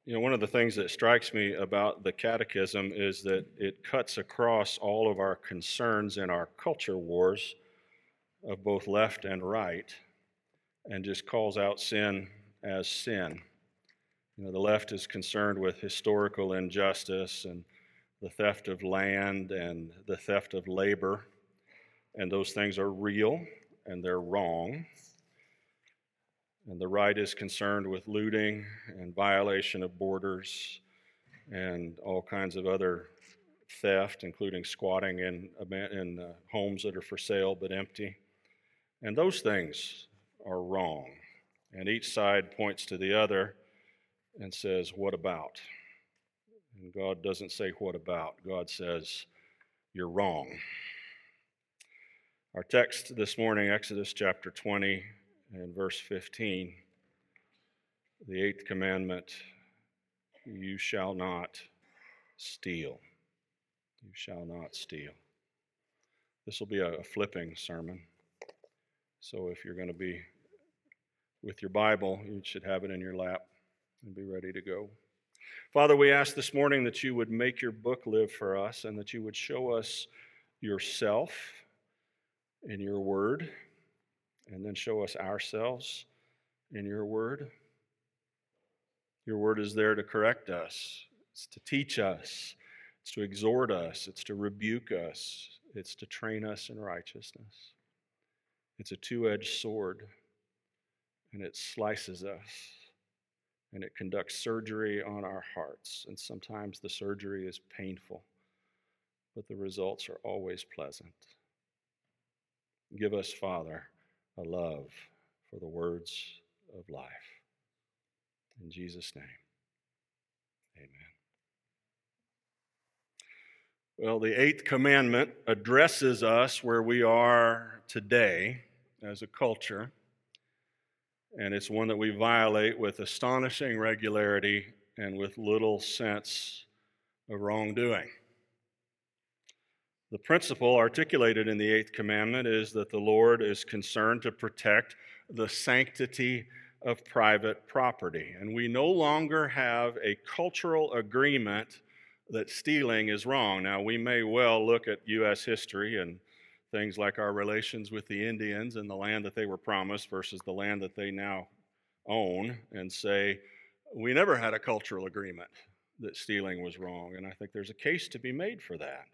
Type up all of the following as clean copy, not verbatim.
One of the things that strikes me about the Catechism is that it cuts across all of our concerns in our culture wars of both left and right and just calls out sin as sin. The left is concerned with historical injustice and the theft of land and the theft of labor, and those things are real and they're wrong. And the right is concerned with looting and violation of borders and all kinds of other theft, including squatting in homes that are for sale but empty. And those things are wrong. And each side points to the other and says, "What about?" And God doesn't say, "What about?" God says, "You're wrong." Our text this morning, Exodus chapter 20 and verse 15, the eighth commandment, you shall not steal. You shall not steal. This will be a flipping sermon. So if you're going to be with your Bible, you should have it in your lap and be ready to go. Father, we ask this morning that you would make your book live for us and that you would show us yourself in your word and then show us ourselves in your word. Your word is there to correct us. It's to teach us. It's to exhort us. It's to rebuke us. It's to train us in righteousness. It's a two-edged sword, and it slices us, and it conducts surgery on our hearts. And sometimes the surgery is painful, but the results are always pleasant. Give us, Father, a love for the words of life. In Jesus' name, amen. Well, the eighth commandment addresses us where we are today as a culture, and it's one that we violate with astonishing regularity and with little sense of wrongdoing. The principle articulated in the eighth commandment is that the Lord is concerned to protect the sanctity of private property, and we no longer have a cultural agreement that stealing is wrong. Now, we may well look at U.S. history and things like our relations with the Indians and the land that they were promised versus the land that they now own and say, we never had a cultural agreement that stealing was wrong. And I think there's a case to be made for that.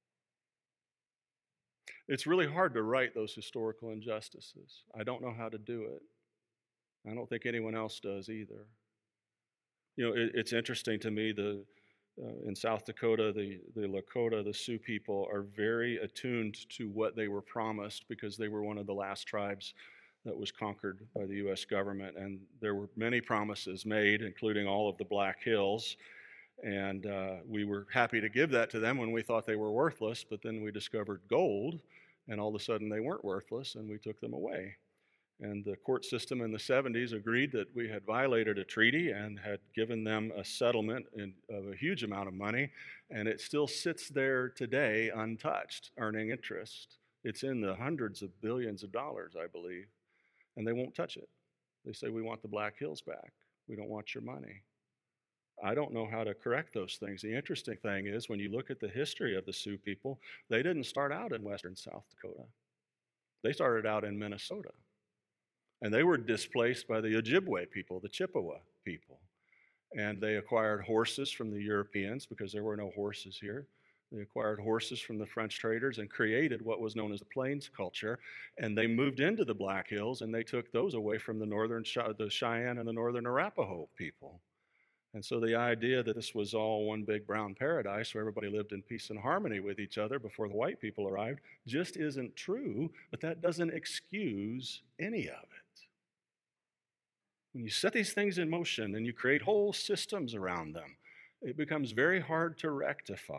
It's really hard to right those historical injustices. I don't know how to do it. I don't think anyone else does either. It's interesting to me, in South Dakota, the Lakota, the Sioux people are very attuned to what they were promised because they were one of the last tribes that was conquered by the U.S. government. And there were many promises made, including all of the Black Hills. And we were happy to give that to them when we thought they were worthless, but then we discovered gold, and all of a sudden they weren't worthless, and we took them away. And the court system in the 70s agreed that we had violated a treaty and had given them a settlement of a huge amount of money, and it still sits there today untouched, earning interest. It's in the hundreds of billions of dollars, I believe, and they won't touch it. They say, we want the Black Hills back. We don't want your money. I don't know how to correct those things. The interesting thing is, when you look at the history of the Sioux people, they didn't start out in western South Dakota. They started out in Minnesota. And they were displaced by the Ojibwe people, the Chippewa people. And they acquired horses from the Europeans because there were no horses here. They acquired horses from the French traders and created what was known as the Plains culture. And they moved into the Black Hills, and they took those away from the Cheyenne and the northern Arapaho people. And so the idea that this was all one big brown paradise where everybody lived in peace and harmony with each other before the white people arrived just isn't true, but that doesn't excuse any of it. When you set these things in motion and you create whole systems around them, it becomes very hard to rectify.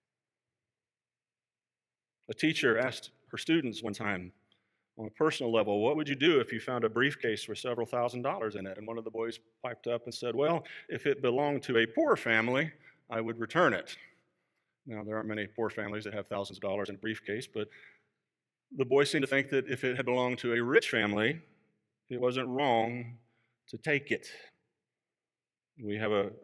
A teacher asked her students one time on a personal level, what would you do if you found a briefcase with several $1,000s in it? And one of the boys piped up and said, well, if it belonged to a poor family, I would return it. Now, there aren't many poor families that have thousands of dollars in a briefcase, but the boy seemed to think that if it had belonged to a rich family, it wasn't wrong to take it. We have a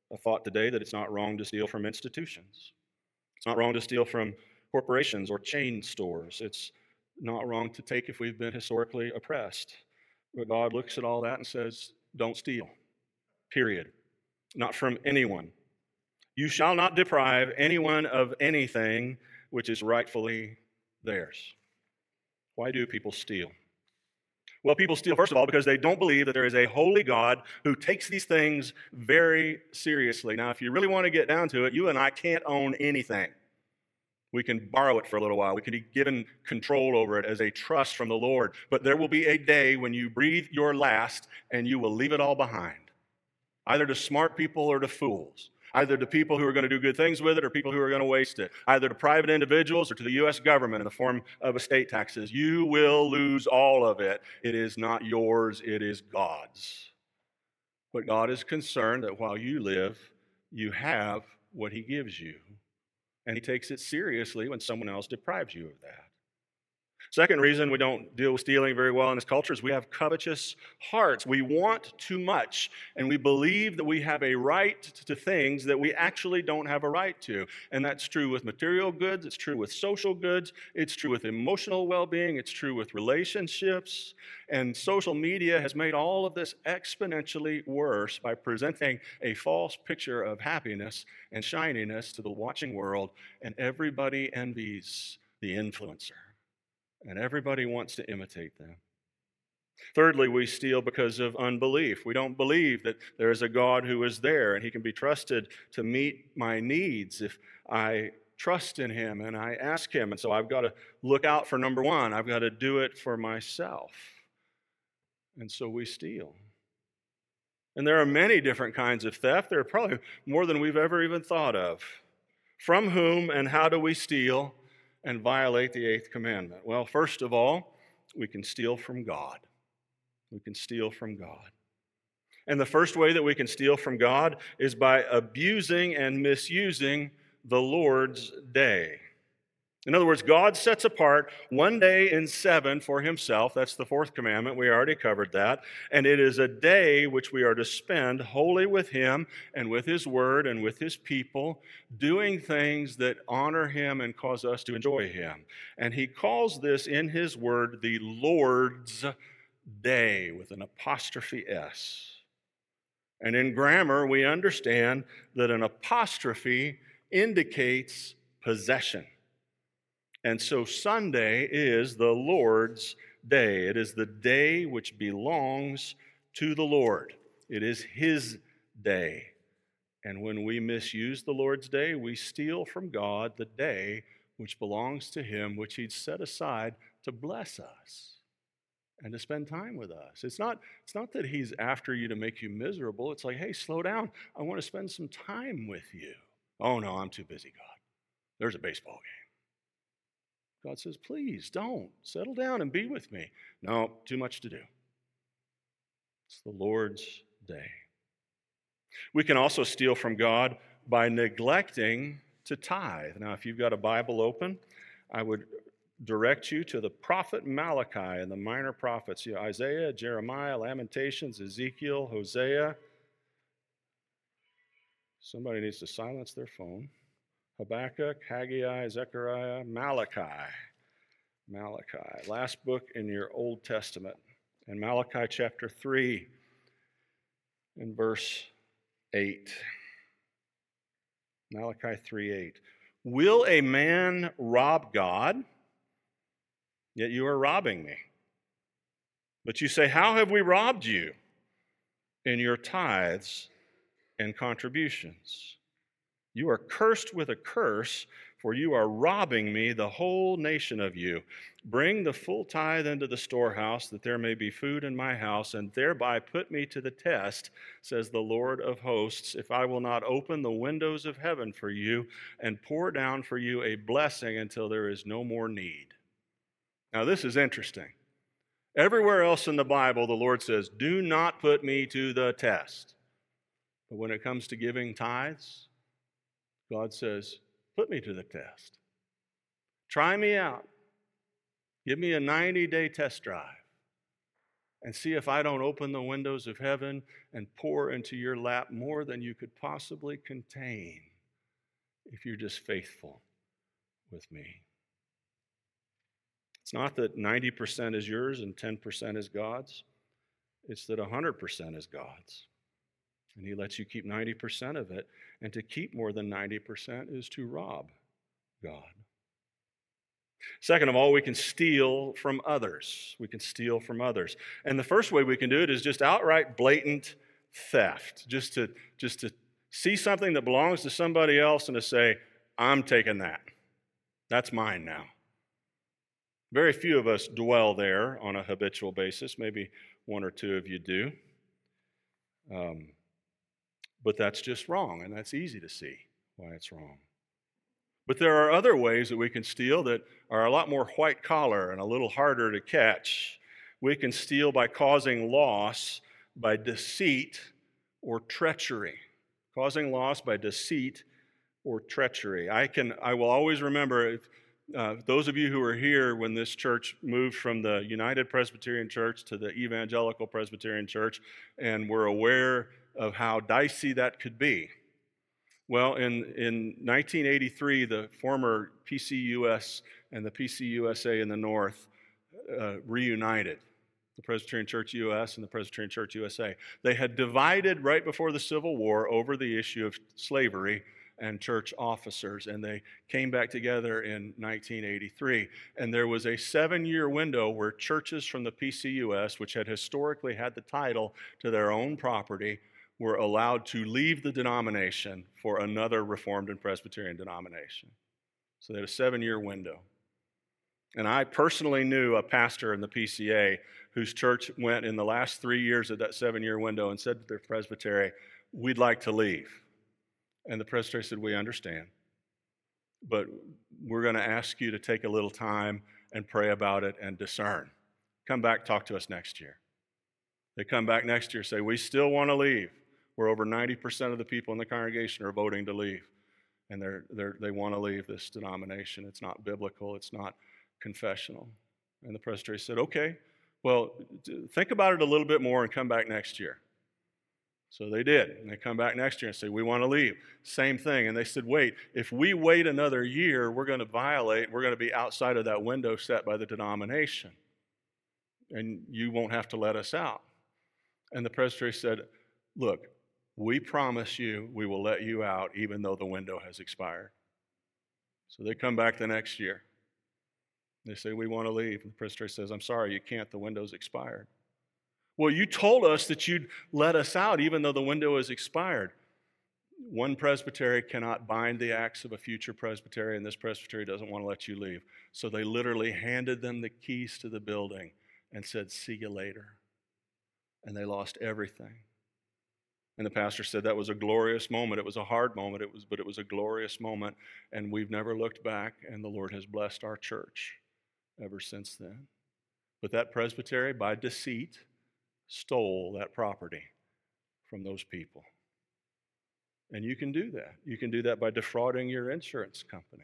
a thought today that it's not wrong to steal from institutions. It's not wrong to steal from corporations or chain stores. It's not wrong to take if we've been historically oppressed. But God looks at all that and says, don't steal, period. Not from anyone. You shall not deprive anyone of anything which is rightfully theirs. Why do people steal? Well, people steal, first of all, because they don't believe that there is a holy God who takes these things very seriously. Now, if you really want to get down to it, you and I can't own anything. We can borrow it for a little while. We can be given control over it as a trust from the Lord. But there will be a day when you breathe your last and you will leave it all behind, either to smart people or to fools. Either to people who are going to do good things with it or people who are going to waste it. Either to private individuals or to the U.S. government in the form of estate taxes. You will lose all of it. It is not yours, it is God's. But God is concerned that while you live, you have what He gives you. And He takes it seriously when someone else deprives you of that. Second reason we don't deal with stealing very well in this culture is we have covetous hearts. We want too much, and we believe that we have a right to things that we actually don't have a right to. And that's true with material goods, it's true with social goods, it's true with emotional well-being, it's true with relationships. And social media has made all of this exponentially worse by presenting a false picture of happiness and shininess to the watching world, and everybody envies the influencer. And everybody wants to imitate them. Thirdly, we steal because of unbelief. We don't believe that there is a God who is there and He can be trusted to meet my needs if I trust in Him and I ask Him. And so I've got to look out for number one. I've got to do it for myself. And so we steal. And there are many different kinds of theft. There are probably more than we've ever even thought of. From whom and how do we steal and violate the eighth commandment? Well, first of all, we can steal from God. We can steal from God. And the first way that we can steal from God is by abusing and misusing the Lord's day. In other words, God sets apart one day in 7 for Himself. That's the fourth commandment. We already covered that. And it is a day which we are to spend wholly with Him and with His Word and with His people, doing things that honor Him and cause us to enjoy Him. And He calls this in His Word the Lord's Day with an apostrophe S. And in grammar, we understand that an apostrophe indicates possession. And so Sunday is the Lord's day. It is the day which belongs to the Lord. It is His day. And when we misuse the Lord's day, we steal from God the day which belongs to Him, which He'd set aside to bless us and to spend time with us. It's not that He's after you to make you miserable. It's like, hey, slow down. I want to spend some time with you. Oh, no, I'm too busy, God. There's a baseball game. God says, please don't. Settle down and be with me. No, too much to do. It's the Lord's day. We can also steal from God by neglecting to tithe. Now, if you've got a Bible open, I would direct you to the prophet Malachi and the minor prophets. Isaiah, Jeremiah, Lamentations, Ezekiel, Hosea. Somebody needs to silence their phone. Habakkuk, Haggai, Zechariah, Malachi. Last book in your Old Testament. And Malachi chapter 3 and verse 8. Malachi 3:8. Will a man rob God? Yet you are robbing me. But you say, how have we robbed you? In your tithes and contributions. You are cursed with a curse, for you are robbing me, the whole nation of you. Bring the full tithe into the storehouse, that there may be food in my house, and thereby put me to the test, says the Lord of hosts, if I will not open the windows of heaven for you and pour down for you a blessing until there is no more need. Now, this is interesting. Everywhere else in the Bible, the Lord says, do not put me to the test. But when it comes to giving tithes, God says, put me to the test. Try me out. Give me a 90-day test drive. and see if I don't open the windows of heaven and pour into your lap more than you could possibly contain if you're just faithful with me. It's not that 90% is yours and 10% is God's. It's that 100% is God's. And he lets you keep 90% of it. And to keep more than 90% is to rob God. Second of all, we can steal from others. We can steal from others. And the first way we can do it is just outright blatant theft. Just to see something that belongs to somebody else and to say, I'm taking that. That's mine now. Very few of us dwell there on a habitual basis. Maybe one or two of you do. But that's just wrong, and that's easy to see why it's wrong. But there are other ways that we can steal that are a lot more white collar and a little harder to catch. We can steal by causing loss by deceit or treachery. Causing loss by deceit or treachery. I will always remember, those of you who were here when this church moved from the United Presbyterian Church to the Evangelical Presbyterian Church, and were aware of how dicey that could be. Well, in 1983, the former PCUS and the PCUSA in the North reunited, the Presbyterian Church US and the Presbyterian Church USA. They had divided right before the Civil War over the issue of slavery and church officers, and they came back together in 1983. And there was a 7-year window where churches from the PCUS, which had historically had the title to their own property, were allowed to leave the denomination for another Reformed and Presbyterian denomination. So they had a 7-year window. And I personally knew a pastor in the PCA whose church went in the last 3 years of that 7-year window and said to their presbytery, we'd like to leave. And the presbytery said, we understand, but we're going to ask you to take a little time and pray about it and discern. Come back, talk to us next year. They come back next year, say, we still want to leave. Where over 90% of the people in the congregation are voting to leave. And they want to leave this denomination. It's not biblical. It's not confessional. And the presbytery said, okay, well, think about it a little bit more and come back next year. So they did. And they come back next year and say, we want to leave. Same thing. And they said, wait, if we wait another year, we're going to be outside of that window set by the denomination. And you won't have to let us out. And the presbytery said, look, we promise you we will let you out even though the window has expired. So they come back the next year. They say, we want to leave. And the presbytery says, I'm sorry, you can't. The window's expired. Well, you told us that you'd let us out even though the window has expired. One presbytery cannot bind the acts of a future presbytery, and this presbytery doesn't want to let you leave. So they literally handed them the keys to the building and said, see you later. And they lost everything. And the pastor said that was a glorious moment. It was a hard moment, but it was a glorious moment. And we've never looked back, and the Lord has blessed our church ever since then. But that presbytery, by deceit, stole that property from those people. And you can do that. You can do that by defrauding your insurance company.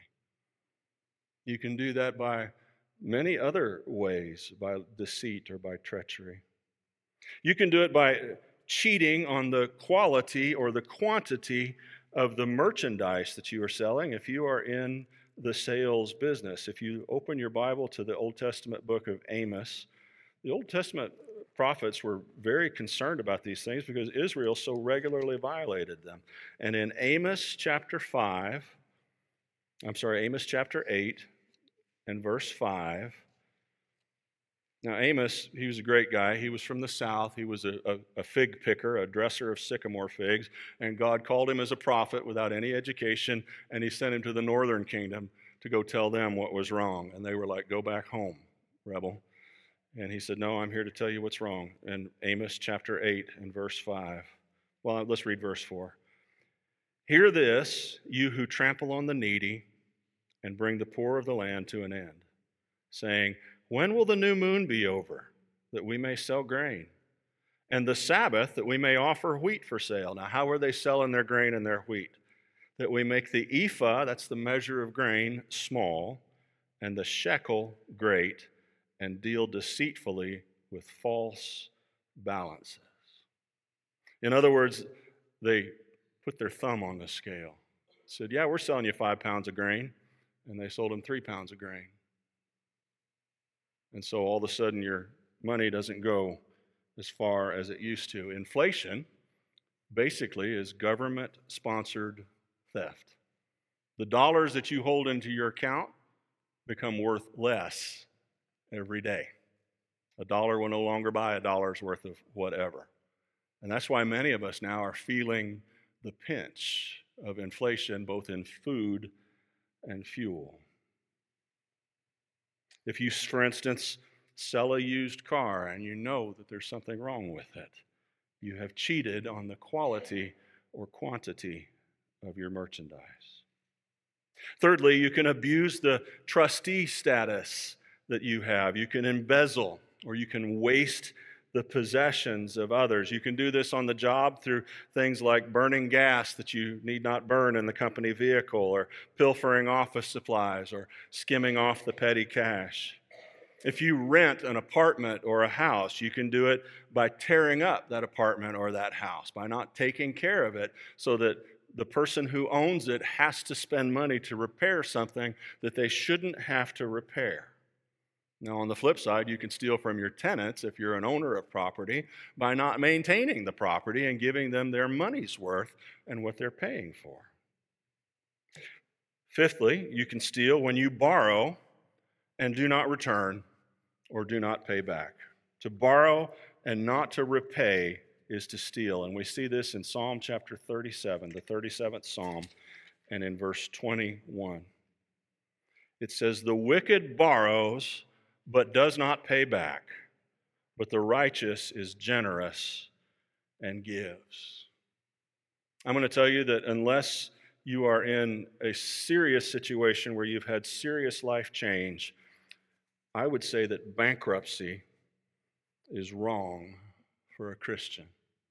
You can do that by many other ways, by deceit or by treachery. You can do it by cheating on the quality or the quantity of the merchandise that you are selling if you are in the sales business. If you open your Bible to the Old Testament book of Amos, the Old Testament prophets were very concerned about these things because Israel so regularly violated them. And in Amos chapter 8 and verse 5, now, Amos, he was a great guy. He was from the south. He was a fig picker, a dresser of sycamore figs. And God called him as a prophet without any education, and he sent him to the northern kingdom to go tell them what was wrong. And they were like, go back home, rebel. And he said, no, I'm here to tell you what's wrong. And Amos chapter 8 and verse 5. Well, let's read verse 4. Hear this, you who trample on the needy and bring the poor of the land to an end, saying, when will the new moon be over, that we may sell grain? And the Sabbath, that we may offer wheat for sale. Now, how are they selling their grain and their wheat? That we make the ephah, that's the measure of grain, small, and the shekel great, and deal deceitfully with false balances. In other words, they put their thumb on the scale. Said, yeah, we're selling you 5 pounds of grain. And they sold them 3 pounds of grain. And so all of a sudden your money doesn't go as far as it used to. Inflation basically is government-sponsored theft. The dollars that you hold into your account become worth less every day. A dollar will no longer buy a dollar's worth of whatever. And that's why many of us now are feeling the pinch of inflation, both in food and fuel. If you, for instance, sell a used car and you know that there's something wrong with it, you have cheated on the quality or quantity of your merchandise. Thirdly, you can abuse the trustee status that you have. You can embezzle or you can waste the possessions of others. You can do this on the job through things like burning gas that you need not burn in the company vehicle, or pilfering office supplies, or skimming off the petty cash. If you rent an apartment or a house, you can do it by tearing up that apartment or that house, by not taking care of it so that the person who owns it has to spend money to repair something that they shouldn't have to repair. Now, on the flip side, you can steal from your tenants, if you're an owner of property, by not maintaining the property and giving them their money's worth and what they're paying for. Fifthly, you can steal when you borrow and do not return or do not pay back. To borrow and not to repay is to steal. And we see this in Psalm chapter 37, the 37th Psalm, and in verse 21. It says, "The wicked borrows but does not pay back, but the righteous is generous and gives." I'm going to tell you that unless you are in a serious situation where you've had serious life change, I would say that bankruptcy is wrong for a Christian.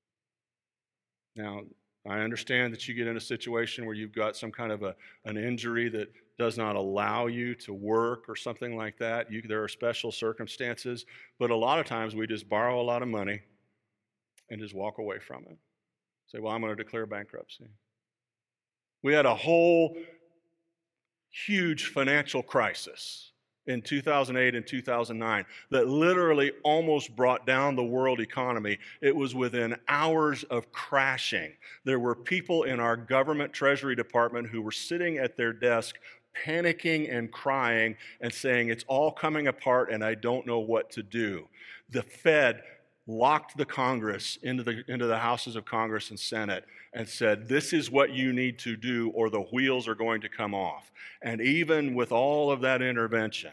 Now, I understand that you get in a situation where you've got some kind of an injury that does not allow you to work or something like that. There are special circumstances, but a lot of times we just borrow a lot of money and just walk away from it. Say, well, I'm going to declare bankruptcy. We had a whole huge financial crisis in 2008 and 2009 that literally almost brought down the world economy. It was within hours of crashing. There were people in our government treasury department who were sitting at their desk panicking and crying and saying, it's all coming apart and I don't know what to do. The Fed locked the Congress into the houses of Congress and Senate and said, this is what you need to do or the wheels are going to come off. And even with all of that intervention,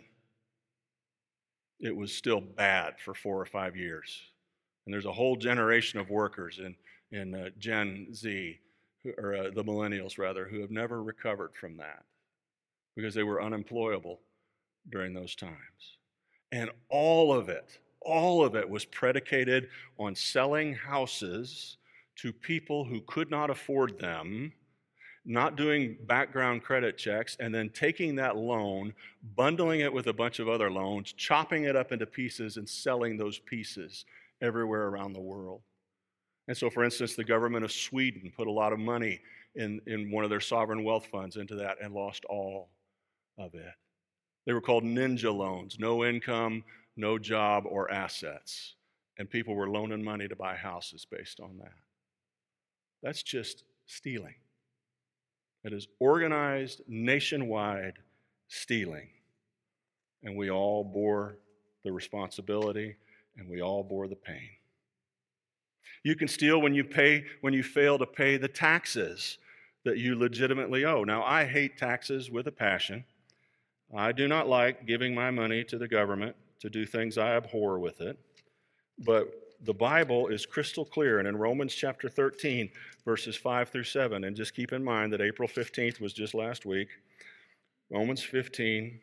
it was still bad for 4 or 5 years. And there's a whole generation of workers in Gen Z, or the millennials rather, who have never recovered from that because they were unemployable during those times. And all of it was predicated on selling houses to people who could not afford them, not doing background credit checks, and then taking that loan, bundling it with a bunch of other loans, chopping it up into pieces and selling those pieces everywhere around the world. And so, for instance, the government of Sweden put a lot of money in one of their sovereign wealth funds into that and lost all of it. They were called ninja loans, no income, no job or assets. And people were loaning money to buy houses based on that. That's just stealing. It is organized, nationwide stealing. And we all bore the responsibility and we all bore the pain. You can steal when you fail to pay the taxes that you legitimately owe. Now, I hate taxes with a passion. I do not like giving my money to the government to do things I abhor with it. But the Bible is crystal clear, and in Romans chapter 13, verses 5 through 7, and just keep in mind that April 15th was just last week, Romans 13,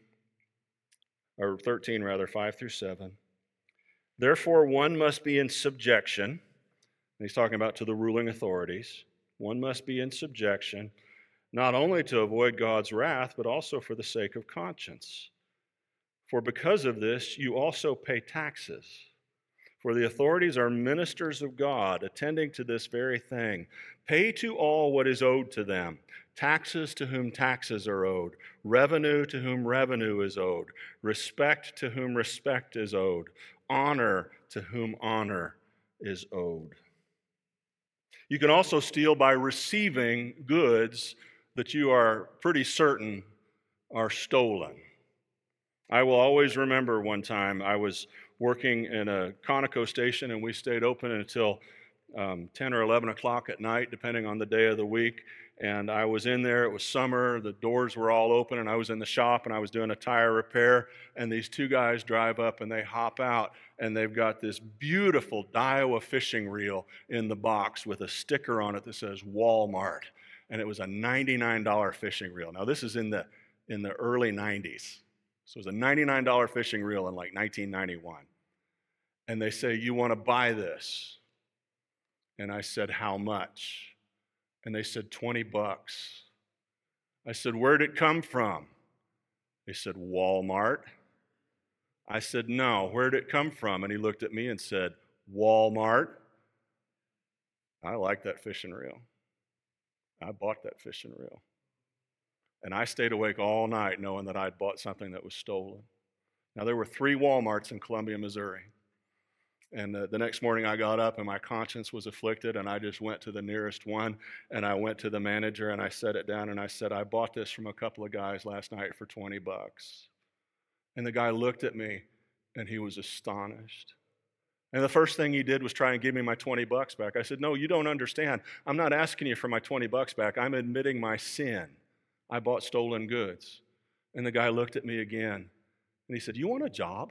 5 through 7. Therefore, one must be in subjection, and he's talking about to the ruling authorities. One must be in subjection, not only to avoid God's wrath, but also for the sake of conscience. For because of this, you also pay taxes. For the authorities are ministers of God, attending to this very thing. Pay to all what is owed to them, taxes to whom taxes are owed, revenue to whom revenue is owed, respect to whom respect is owed, honor to whom honor is owed. You can also steal by receiving goods that you are pretty certain are stolen. I will always remember one time I was working in a Conoco station, and we stayed open until 10 or 11 o'clock at night, depending on the day of the week. And I was in there, it was summer, the doors were all open, and I was in the shop, and I was doing a tire repair, and these two guys drive up, and they hop out, and they've got this beautiful Daiwa fishing reel in the box with a sticker on it that says Walmart, and it was a $99 fishing reel. Now, this is in the early 90s. So it was a $99 fishing reel in like 1991. And they say, "You want to buy this?" And I said, "How much?" And they said, $20. I said, "Where'd it come from?" They said, "Walmart." I said, "No, where'd it come from?" And he looked at me and said, "Walmart." I like that fishing reel. I bought that fishing reel. And I stayed awake all night knowing that I'd bought something that was stolen. Now, there were 3 Walmarts in Columbia, Missouri. And the next morning I got up and my conscience was afflicted, and I just went to the nearest one, and I went to the manager and I set it down and I said, "I bought this from a couple of guys last night for $20. And the guy looked at me and he was astonished. And the first thing he did was try and give me my $20 back. I said, "No, you don't understand. I'm not asking you for my $20 back. I'm admitting my sin. I bought stolen goods." And the guy looked at me again and he said, "You want a job?"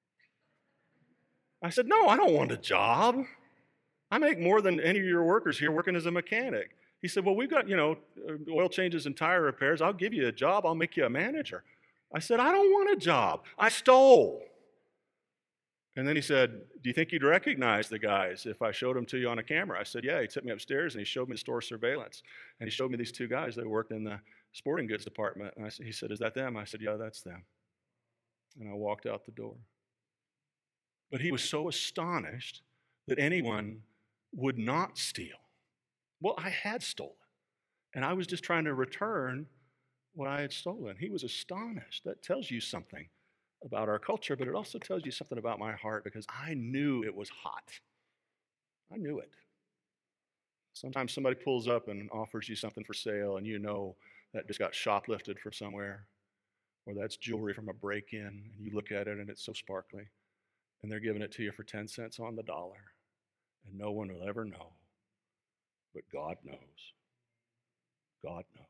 I said, "No, I don't want a job. I make more than any of your workers here working as a mechanic." He said, "Well, we've got, oil changes and tire repairs. I'll give you a job. I'll make you a manager." I said, "I don't want a job. I stole." And then he said, "Do you think you'd recognize the guys if I showed them to you on a camera?" I said, "Yeah." He took me upstairs and he showed me the store surveillance. And he showed me these 2 guys that worked in the sporting goods department. And he said, "Is that them?" I said, "Yeah, that's them." And I walked out the door. But he was so astonished that anyone would not steal. Well, I had stolen, and I was just trying to return what I had stolen. He was astonished. That tells you something about our culture, but it also tells you something about my heart, because I knew it was hot. I knew it. Sometimes somebody pulls up and offers you something for sale, and you know that just got shoplifted from somewhere, or that's jewelry from a break-in, and you look at it and it's so sparkly, and they're giving it to you for 10 cents on the dollar, and no one will ever know, but God knows. God knows.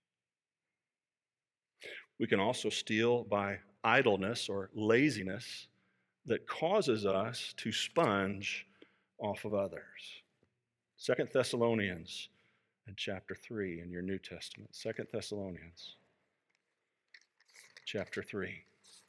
We can also steal by idleness or laziness that causes us to sponge off of others. 2 Thessalonians and chapter 3 in your New Testament. 2 Thessalonians chapter 3.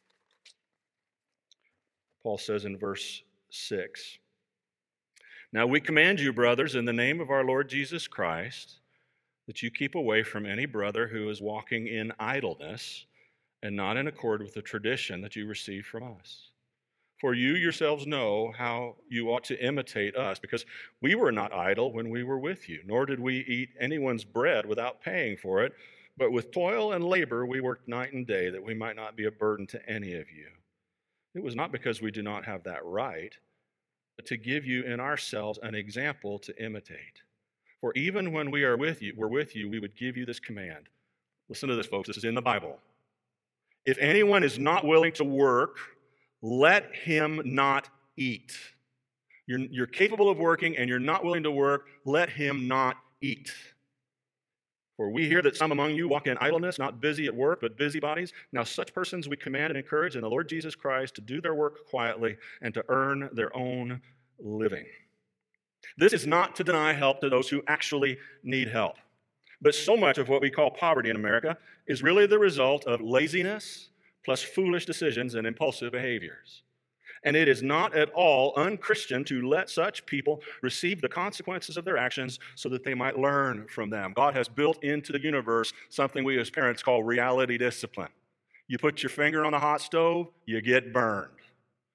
Paul says in verse 6, "Now we command you, brothers, in the name of our Lord Jesus Christ, that you keep away from any brother who is walking in idleness and not in accord with the tradition that you received from us. For you yourselves know how you ought to imitate us, because we were not idle when we were with you, nor did we eat anyone's bread without paying for it, but with toil and labor we worked night and day, that we might not be a burden to any of you. It was not because we do not have that right, but to give you in ourselves an example to imitate. For even when we're with you, we would give you this command." Listen to this, folks. This is in the Bible. "If anyone is not willing to work, let him not eat." You're capable of working and you're not willing to work, let him not eat. "For we hear that some among you walk in idleness, not busy at work, but busybodies. Now such persons we command and encourage in the Lord Jesus Christ to do their work quietly and to earn their own living." This is not to deny help to those who actually need help. But so much of what we call poverty in America is really the result of laziness plus foolish decisions and impulsive behaviors. And it is not at all unchristian to let such people receive the consequences of their actions so that they might learn from them. God has built into the universe something we as parents call reality discipline. You put your finger on a hot stove, you get burned.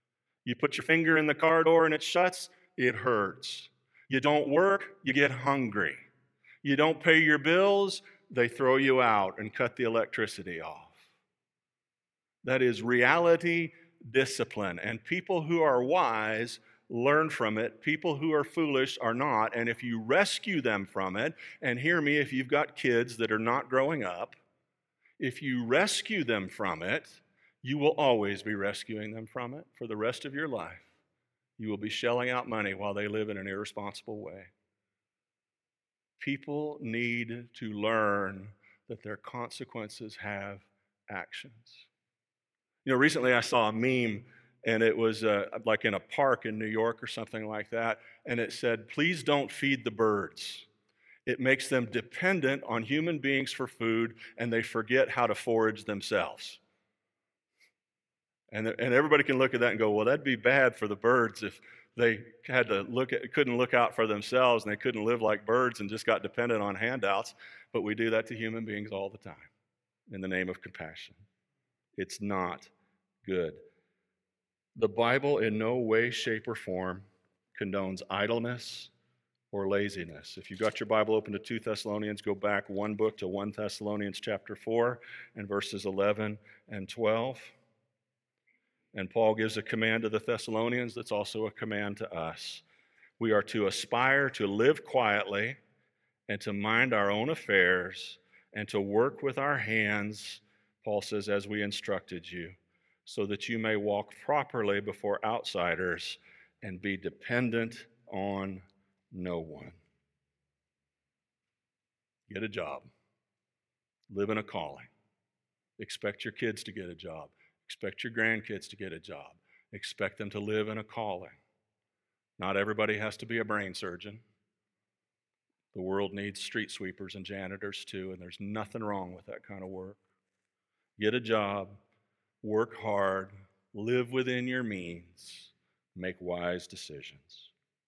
You put your finger in the car door and it shuts, it hurts. You don't work, you get hungry. You don't pay your bills, they throw you out and cut the electricity off. That is reality discipline. And people who are wise learn from it. People who are foolish are not. And if you rescue them from it, and hear me, if you've got kids that are not growing up, if you rescue them from it, you will always be rescuing them from it for the rest of your life. You will be shelling out money while they live in an irresponsible way. People need to learn that their consequences have actions. Recently I saw a meme, and it was like in a park in New York or something like that, and it said, "Please don't feed the birds. It makes them dependent on human beings for food, and they forget how to forage themselves." And everybody can look at that and go, well, that'd be bad for the birds if they couldn't look out for themselves, and they couldn't live like birds and just got dependent on handouts. But we do that to human beings all the time in the name of compassion. It's not good. The Bible in no way, shape, or form condones idleness or laziness. If you've got your Bible open to 2 Thessalonians, go back one book to 1 Thessalonians chapter 4 and verses 11 and 12. And Paul gives a command to the Thessalonians that's also a command to us. We are to aspire to live quietly and to mind our own affairs and to work with our hands, Paul says, as we instructed you, so that you may walk properly before outsiders and be dependent on no one. Get a job. Live in a calling. Expect your kids to get a job. Expect your grandkids to get a job. Expect them to live in a calling. Not everybody has to be a brain surgeon. The world needs street sweepers and janitors too, and there's nothing wrong with that kind of work. Get a job, work hard, live within your means, make wise decisions.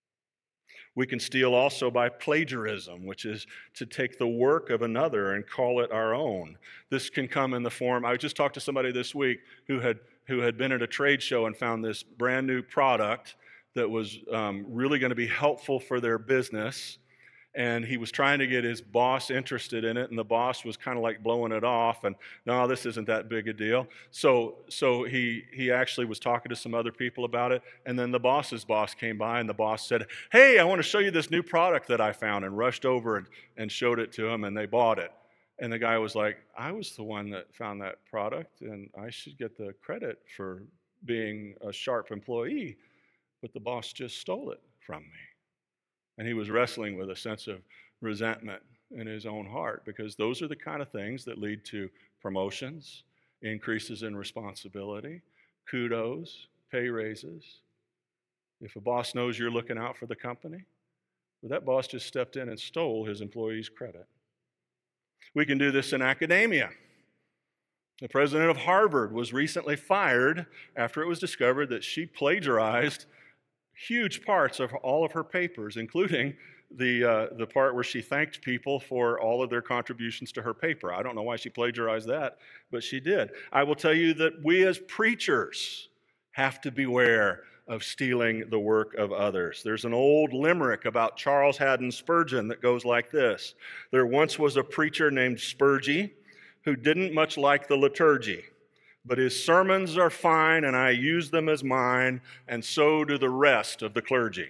We can steal also by plagiarism, which is to take the work of another and call it our own. This can come in the form, I just talked to somebody this week who had been at a trade show and found this brand new product that was really going to be helpful for their business. And he was trying to get his boss interested in it, and the boss was kind of like blowing it off, and no, this isn't that big a deal. So he actually was talking to some other people about it, and then the boss's boss came by, and the boss said, "Hey, I want to show you this new product that I found," and rushed over and showed it to him, and they bought it. And the guy was like, "I was the one that found that product, and I should get the credit for being a sharp employee, but the boss just stole it from me." And he was wrestling with a sense of resentment in his own heart, because those are the kind of things that lead to promotions, increases in responsibility, kudos, pay raises. If a boss knows you're looking out for the company, well, that boss just stepped in and stole his employee's credit. We can do this in academia. The president of Harvard was recently fired after it was discovered that she plagiarized huge parts of all of her papers, including the part where she thanked people for all of their contributions to her paper. I don't know why she plagiarized that, but she did. I will tell you that we as preachers have to beware of stealing the work of others. There's an old limerick about Charles Haddon Spurgeon that goes like this: "There once was a preacher named Spurgie who didn't much like the liturgy, but his sermons are fine, and I use them as mine, and so do the rest of the clergy."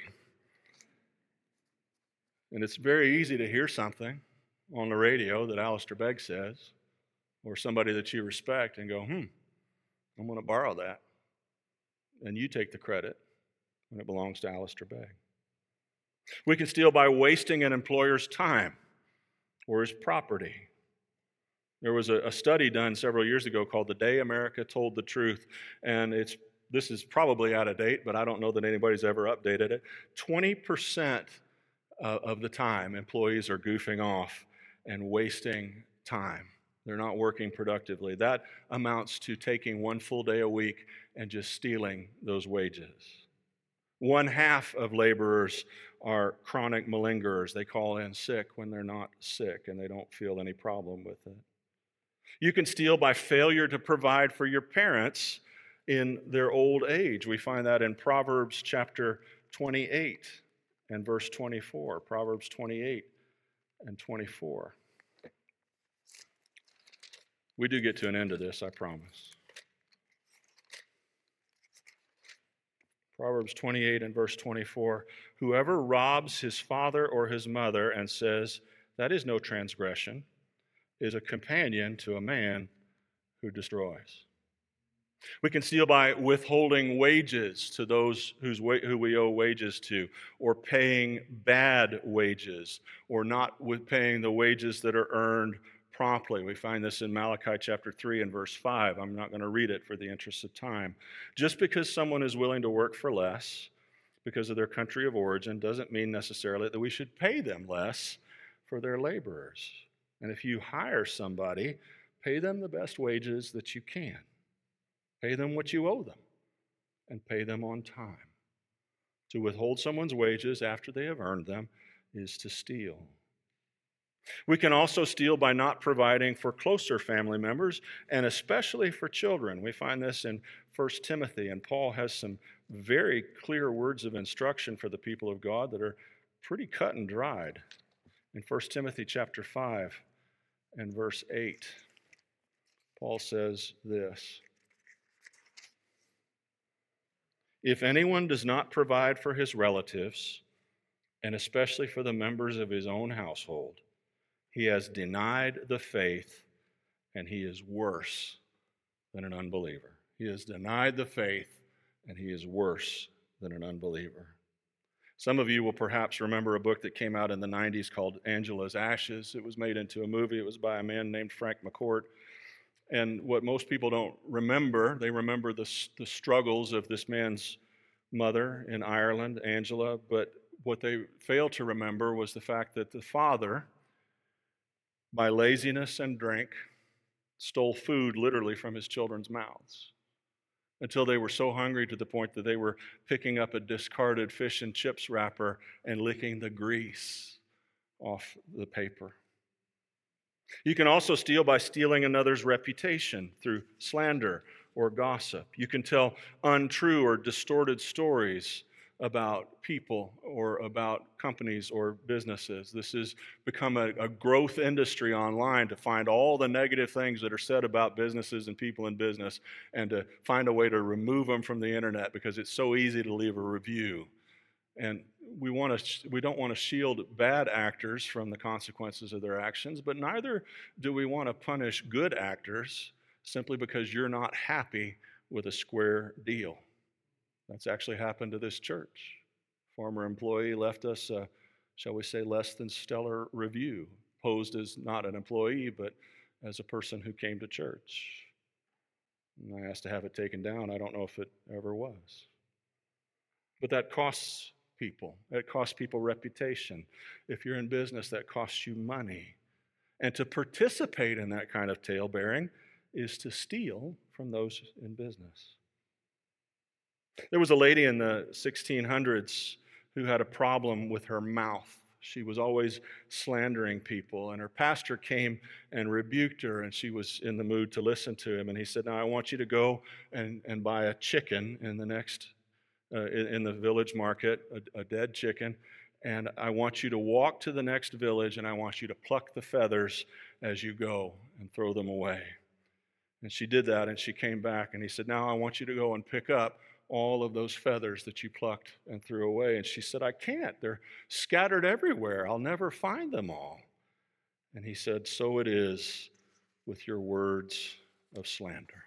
And it's very easy to hear something on the radio that Alistair Begg says, or somebody that you respect, and go, I'm going to borrow that. And you take the credit when it belongs to Alistair Begg. We can steal by wasting an employer's time or his property. There was a study done several years ago called "The Day America Told the Truth," and this is probably out of date, but I don't know that anybody's ever updated it. 20% of the time, employees are goofing off and wasting time. They're not working productively. That amounts to taking one full day a week and just stealing those wages. 1/2 of laborers are chronic malingerers. They call in sick when they're not sick, and they don't feel any problem with it. You can steal by failure to provide for your parents in their old age. We find that in Proverbs chapter 28 and verse 24. Proverbs 28 and 24. We do get to an end of this, I promise. Proverbs 28 and verse 24. Whoever robs his father or his mother and says, "That is no transgression," is a companion to a man who destroys. We can steal by withholding wages to those who we owe wages to, or paying bad wages, or not paying the wages that are earned promptly. We find this in Malachi chapter 3 and verse 5. I'm not going to read it for the interest of time. Just because someone is willing to work for less because of their country of origin doesn't mean necessarily that we should pay them less for their laborers. And if you hire somebody, pay them the best wages that you can. Pay them what you owe them, and pay them on time. To withhold someone's wages after they have earned them is to steal. We can also steal by not providing for closer family members, and especially for children. We find this in 1 Timothy, and Paul has some very clear words of instruction for the people of God that are pretty cut and dried. In 1 Timothy chapter 5 and verse 8, Paul says this: "If anyone does not provide for his relatives, and especially for the members of his own household, he has denied the faith, and he is worse than an unbeliever." He has denied the faith, and he is worse than an unbeliever. Some of you will perhaps remember a book that came out in the 90s called Angela's Ashes. It was made into a movie. It was by a man named Frank McCourt. And what most people don't remember, they remember the struggles of this man's mother in Ireland, Angela, but what they fail to remember was the fact that the father, by laziness and drink, stole food literally from his children's mouths until they were so hungry to the point that they were picking up a discarded fish and chips wrapper and licking the grease off the paper. You can also steal by stealing another's reputation through slander or gossip. You can tell untrue or distorted stories about people or about companies or businesses. This has become a growth industry online to find all the negative things that are said about businesses and people in business and to find a way to remove them from the internet because it's so easy to leave a review. And we don't want to shield bad actors from the consequences of their actions, but neither do we want to punish good actors simply because you're not happy with a square deal. That's actually happened to this church. Former employee left us a, shall we say, less than stellar review, posed as not an employee, but as a person who came to church. And I asked to have it taken down. I don't know if it ever was. But that costs people. It costs people reputation. If you're in business, that costs you money. And to participate in that kind of tale-bearing is to steal from those in business. There was a lady in the 1600s who had a problem with her mouth. She was always slandering people, and her pastor came and rebuked her, and she was in the mood to listen to him. And he said, "Now I want you to go and buy a chicken in the village market, a dead chicken, and I want you to walk to the next village, and I want you to pluck the feathers as you go and throw them away." And she did that, and she came back, and he said, "Now I want you to go and pick up all of those feathers that you plucked and threw away." And she said, "I can't. They're scattered everywhere. I'll never find them all." And he said, "So it is with your words of slander."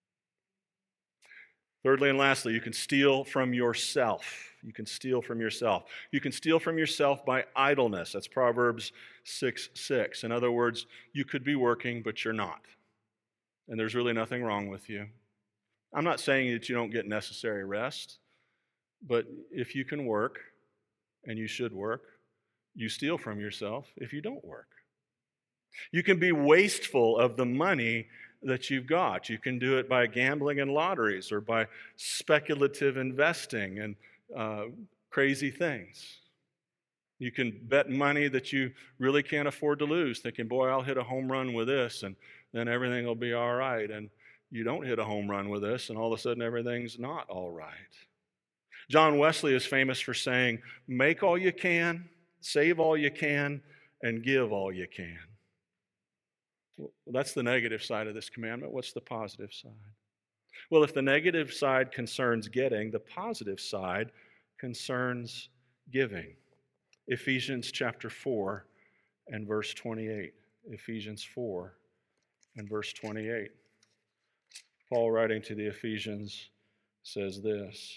Thirdly and lastly, you can steal from yourself. You can steal from yourself. You can steal from yourself by idleness. That's Proverbs 6:6. In other words, you could be working, but you're not. And there's really nothing wrong with you. I'm not saying that you don't get necessary rest, but if you can work, and you should work, you steal from yourself if you don't work. You can be wasteful of the money that you've got. You can do it by gambling in lotteries or by speculative investing and crazy things. You can bet money that you really can't afford to lose, thinking, "Boy, I'll hit a home run with this, and then everything will be all right." And you don't hit a home run with this, and all of a sudden everything's not all right. John Wesley is famous for saying, make all you can, save all you can, and give all you can. Well, that's the negative side of this commandment. What's the positive side? Well, if the negative side concerns getting, the positive side concerns giving. Ephesians chapter 4 and verse 28. Ephesians 4 and verse 28. Paul, writing to the Ephesians, says this.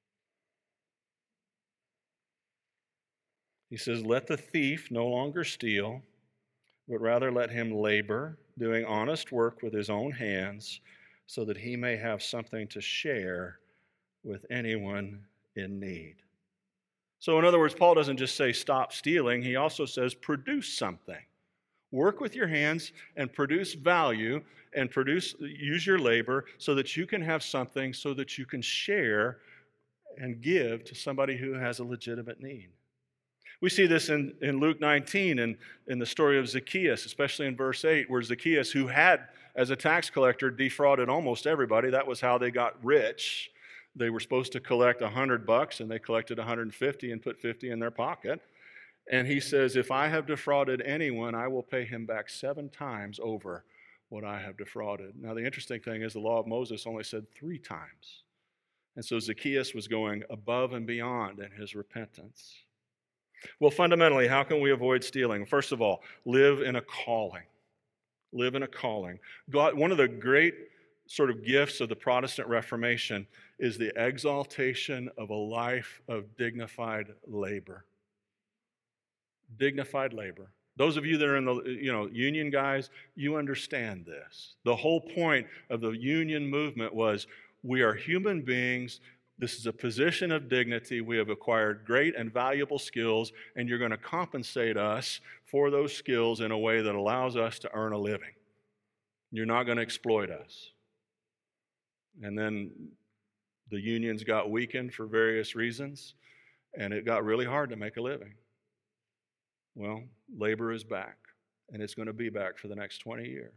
He says, let the thief no longer steal, but rather let him labor, doing honest work with his own hands, so that he may have something to share with anyone in need. So in other words, Paul doesn't just say stop stealing, he also says produce something. Work with your hands and produce value and use your labor so that you can have something so that you can share and give to somebody who has a legitimate need. We see this in Luke 19 and in the story of Zacchaeus, especially in verse 8, where Zacchaeus, who had, as a tax collector, defrauded almost everybody. That was how they got rich. They were supposed to collect $100, and they collected 150 and put 50 in their pocket. And he says, if I have defrauded anyone, I will pay him back 7 times over what I have defrauded. Now, the interesting thing is the law of Moses only said 3 times. And so Zacchaeus was going above and beyond in his repentance. Well, fundamentally, how can we avoid stealing? First of all, live in a calling. Live in a calling. God, one of the great sort of gifts of the Protestant Reformation is the exaltation of a life of dignified labor. Dignified labor. Those of you that are in the union guys, you understand this. The whole point of the union movement was we are human beings. This is a position of dignity. We have acquired great and valuable skills, and you're going to compensate us for those skills in a way that allows us to earn a living. You're not going to exploit us. And then the unions got weakened for various reasons, and it got really hard to make a living. Well, labor is back, and it's going to be back for the next 20 years.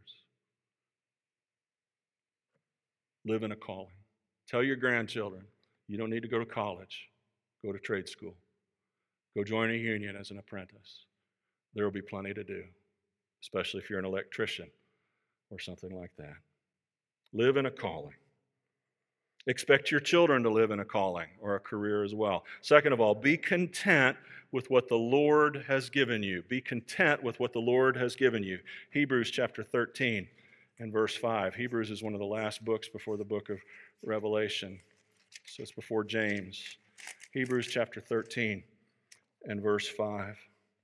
Live in a calling. Tell your grandchildren, you don't need to go to college. Go to trade school. Go join a union as an apprentice. There will be plenty to do, especially if you're an electrician or something like that. Live in a calling. Expect your children to live in a calling or a career as well. Second of all, be content with what the Lord has given you. Be content with what the Lord has given you. Hebrews chapter 13 and verse 5. Hebrews is one of the last books before the book of Revelation. So it's before James. Hebrews chapter 13 and verse 5.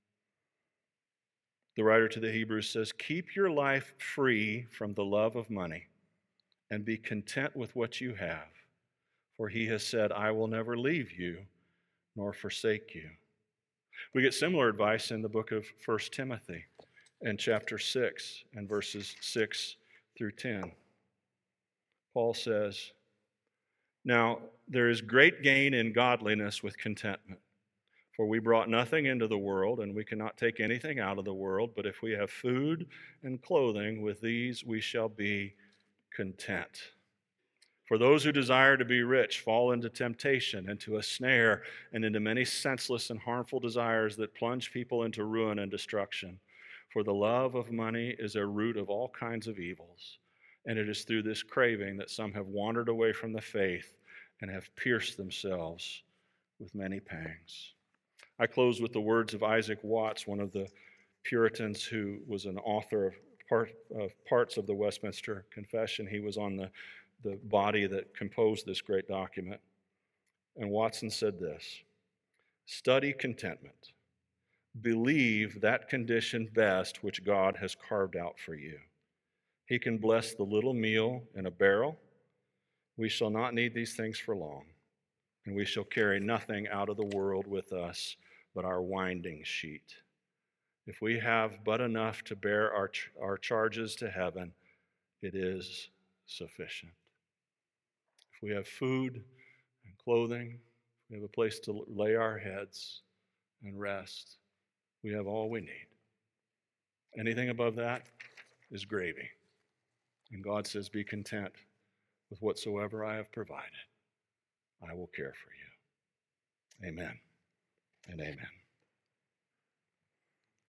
The writer to the Hebrews says, keep your life free from the love of money and be content with what you have. For he has said, I will never leave you nor forsake you. We get similar advice in the book of 1 Timothy in chapter 6 and verses 6 through 10. Paul says, now there is great gain in godliness with contentment. For we brought nothing into the world, and we cannot take anything out of the world. But if we have food and clothing, with these we shall be content. For those who desire to be rich fall into temptation, into a snare, and into many senseless and harmful desires that plunge people into ruin and destruction. For the love of money is a root of all kinds of evils, and it is through this craving that some have wandered away from the faith and have pierced themselves with many pangs. I close with the words of Isaac Watts, one of the Puritans who was an author of parts of the Westminster Confession. He was on the body that composed this great document. And Watson said this, study contentment. Believe that condition best which God has carved out for you. He can bless the little meal in a barrel. We shall not need these things for long, and we shall carry nothing out of the world with us but our winding sheet. If we have but enough to bear our charges to heaven, it is sufficient. If we have food and clothing, we have a place to lay our heads and rest, we have all we need. Anything above that is gravy. And God says, be content with whatsoever I have provided. I will care for you. Amen and amen.